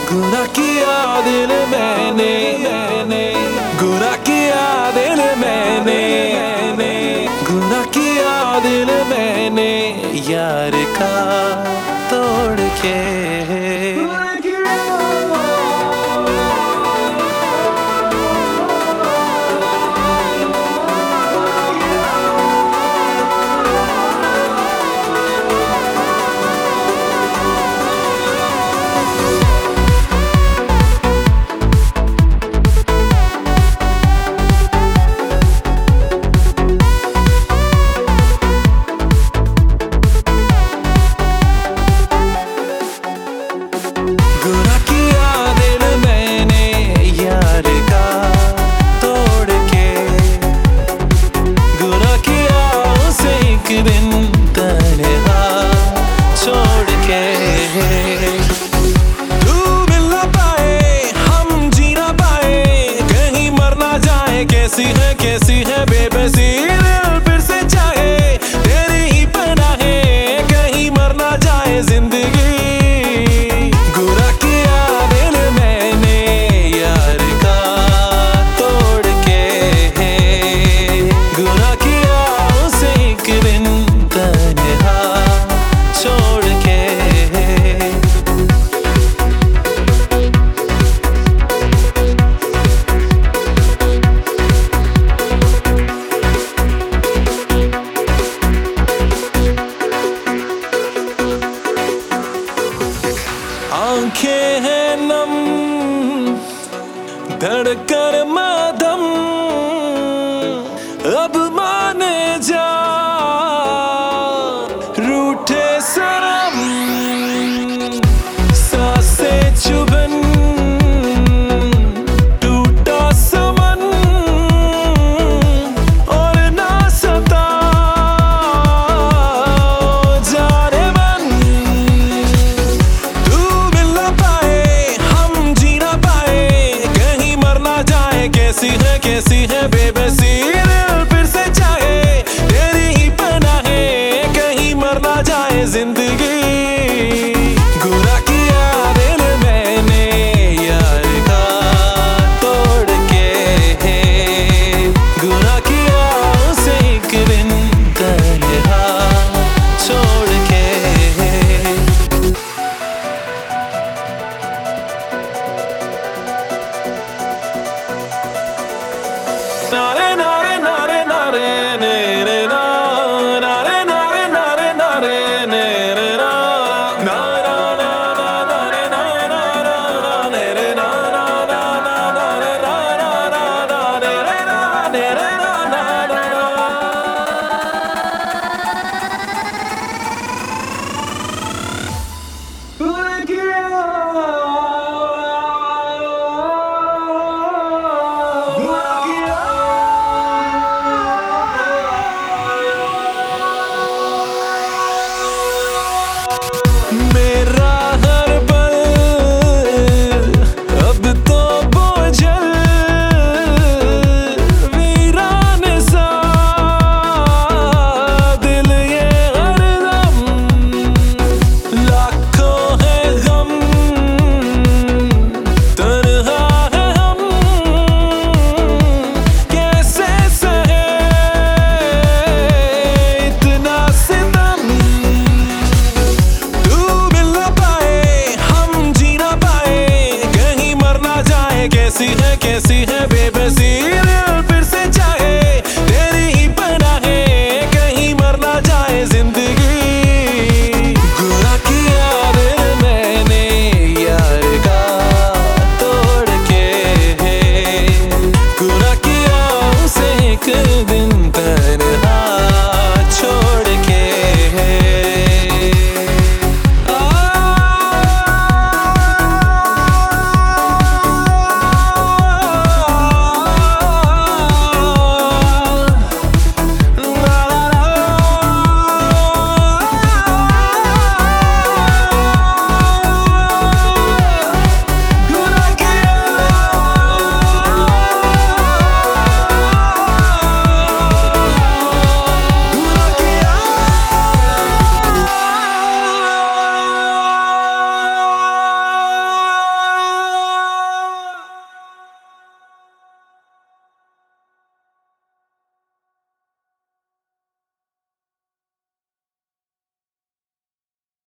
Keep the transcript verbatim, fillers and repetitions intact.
गुनाह किया दिल मैंने, मैंने गुनाह किया दिल मैंने, गुनाह किया दिल मैंने यार का तोड़ के। गुनाह किया दिल मैंने यार का तोड़ के, गुनाह किया उसे एक दिन तन्हा छोड़ के। तू मिल ना पाए हम जी ना पाए, कहीं मर ना जाए, कैसी है कैसी है बेबसी दिल फिर से चाहे तेरी ही पनाहें, कहीं मर ना जाए जिंदगी। आंखें हैं नम, धड़कन